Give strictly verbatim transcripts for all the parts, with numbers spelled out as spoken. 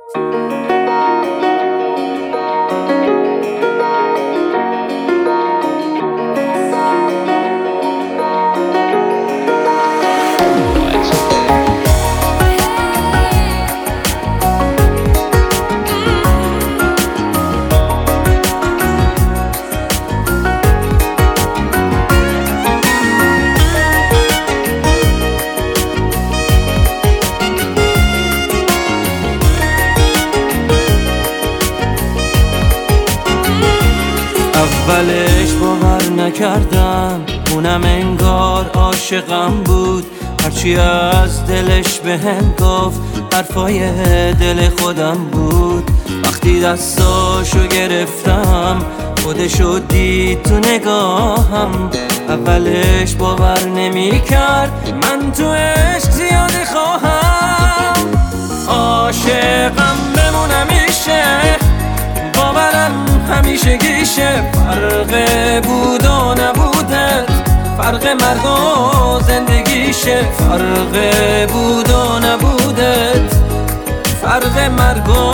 اولش باور نکردم، اونم انگار عاشقم بود. هرچی از دلش بهم گفت حرفای دل خودم بود. وقتی دستاشو گرفتم خودشو دید تو نگاهم. اولش باور نمی کرد من تو عشق زیاده خواهم. عاشقم بمونم میشه، باورم همیشه گیشه. فرق بود و نبودت، فرق مرگ و زندگیشه. فرق بود و نبودت، فرق مرگ و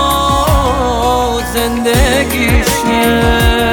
زندگیشه.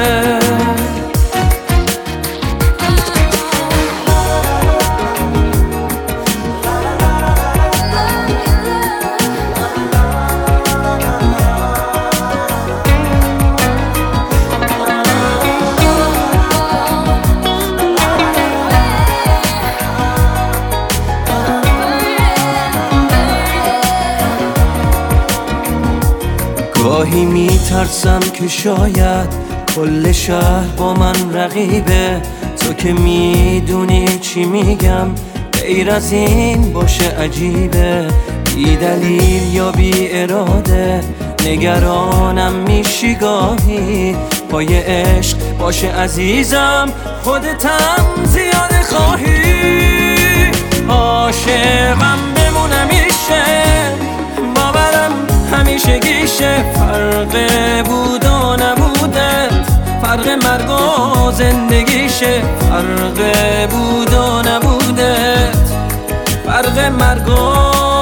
گاهی میترسم که شاید کل شهر با من رقیبه. تو که میدونی چی میگم، غیر از این باشه عجیبه. بی دلیل یا بی اراده نگرانم میشی گاهی. پای عشق باشه عزیزم، خودتم زیاده خواهی. عاشقم بمونم میشه، باورم همیشه گیشه. فرق بود و نبودت، فرق مرگ و زندگیشه. فرق بود و نبودت، فرق مرگ و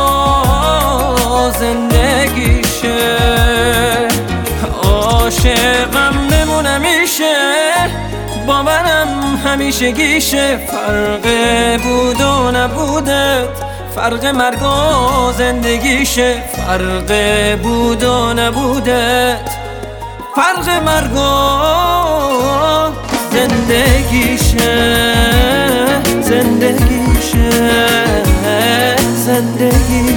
زندگیشه. عاشقم بمونم میشه، باورم همیشه گیشه. فرق بود و نبودت، فرق مرگ و زندگیشه. فرق بود و نبودت، فرق مرگ و زندگیشه. زندگیشه زندگی